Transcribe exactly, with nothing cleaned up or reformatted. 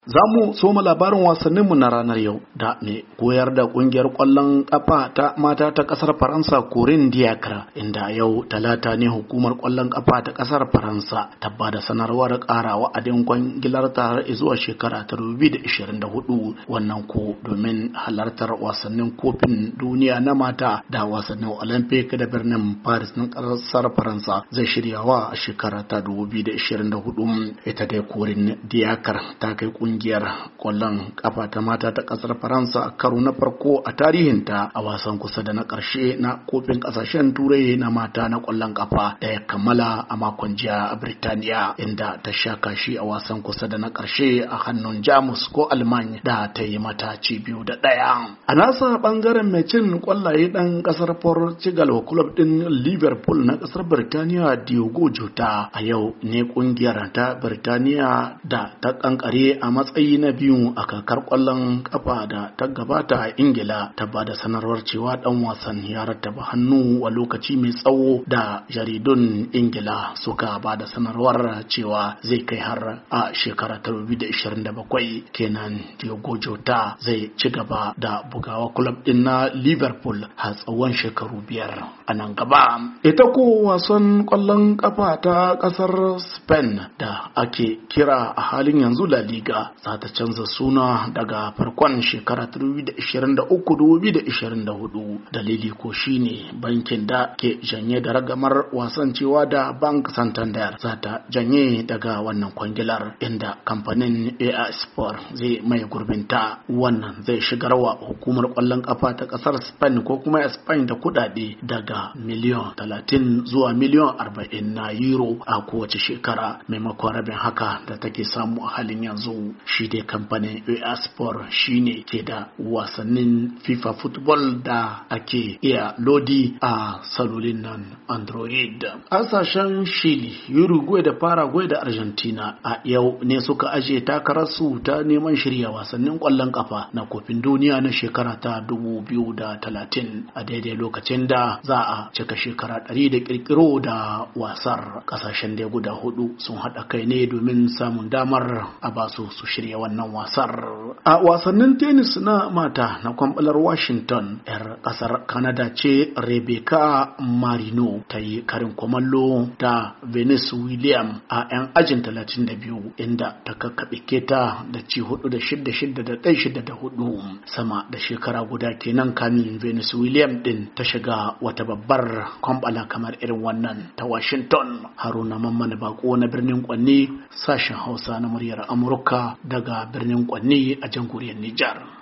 Za mu soma labarin wasanninmu na ranar yau da mai koyar da kungiyar kwallon kafa ta mata ta kasar Faransa Corinne Diacre, inda yau talata ne hukumar kwallon kafa ta kasar Faransa ta bada sanarwar ƙara wa'adin kwangilar ta zuwa shekara ta dubu biyu da ishirin da hudu, wannan ko domin halartar wasannin kofin duniya na mata da wasannin Olympic da birnin Paris na kasar Faransa zai shiryawa a shekara ta dubu biyu da ishirin da hudu. Ita dai Corinne Diacre ta kai kungiyar kwallon kafa ta mata ta kasar Faransa karo na farko a tarihinta a wasan kusa da na karshe na kofin kasashen turai na mata na kwallon kafa da ya kammala a makon jiya a Birtaniya, inda ta sha kashi a wasan kusa da na karshe a hannun Jamus ko Almanya da ta yi mata ci biyu da ɗaya. A nasa bangaren mai cin kwallaye dan kasar Portugal wa club din Liverpool na kasar Birtaniya Diogo Jota, a yau ne kungiyar ta Birtaniya da ta kankare a matsayi na biyu a kakar kwallon kafa da ta gabata a Ingila ta bada sanarwar cewa dan wasan ya rattaba hannu a lokaci mai tsawo da jaridun Ingila suka bada sanarwar cewa zai kai har a shekara ta dubu biyu da ishirin da bakwai kenan. Diogo Jota zai ci gaba da bugawa club din na Liverpool har tsawon shekaru biyar a nan gaba. Ita ko wasan kwallon kafa ta kasar Spain da ake kira a halin yanzu La Liga za ta canza suna daga farkon shekara dubu biyu da ishirin da uku dubu biyu da ishirin da hudu. Dalili ko shine bankin da ke janye da ragamar wasan cewa da Bank Santander za ta janye daga wannan kwangilar, inda kamfanin A I Sport zai mai gurbinta. Wannan zai shigar wa hukumar kwallon kafa ta kasar Spain ko kuma Spain da kudade daga miliyan talatin zuwa miliyan arba'in na euro a kowace shekara, maimakon rabin haka da take samu a halin yanzu. Shi dai kamfanin A I Sport shine ke da wasannin FIFA Football da ake iya lodi a salolin nan Android. Kasashen Chile, Uruguay da Paraguay da Argentina a yau ne suka aje takararsu ta neman shirya wasannin kwallon kafa na kofin duniya na shekara ta dubu biyu da talatin, a daidai lokacin da za a cika shekara ɗari da kirkiro da wasar. Kasashen da guda hudu sun haɗa kai ne domin samun damar a basu su shirya wannan wasar. A wasannin tennis na mata na kwambalar Washington, 'yar kasar Canada ce Rebecca Marino ta yi karin kumallo da Venus Williams a 'yan ajin talatin da biyu, inda ta kakkaɓe keta da ci hudu da shidda shidda da ɗai shidda da hudu. Sama da shekara guda kenan kamin Venus Williams din ta shiga wata babbar kwambala kamar irin wannan ta Washington. Haruna Mamman Bako na birnin Kwanni, sashen Hausa na muryar Amurka daga birnin Kwanni a jamhuriyar Nijar.